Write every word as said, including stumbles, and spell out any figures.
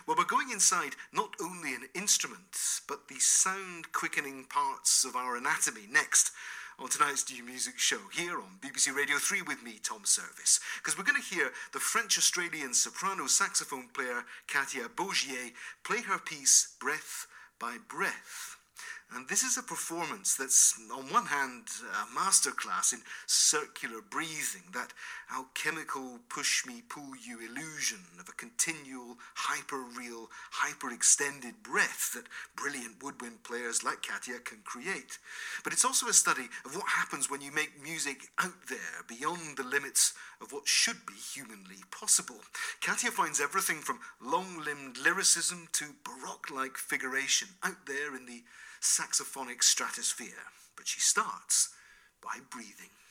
Well, we're going inside not only an instrument, but the sound-quickening parts of our anatomy next on tonight's New Music Show here on B B C Radio three with me, Tom Service. Because we're going to hear the French-Australian soprano saxophone player Katia Bogier play her piece Breath by Breath. And this is a performance that's, on one hand, a masterclass in circular breathing, that alchemical push-me-pull-you illusion of a continual, hyper-real, hyper-extended breath that brilliant woodwind players like Katia can create. But it's also a study of what happens when you make music out there, beyond the limits of what should be humanly possible. Katia finds everything from long-limbed lyricism to baroque-like figuration out there in the saxophonic stratosphere, but she starts by breathing.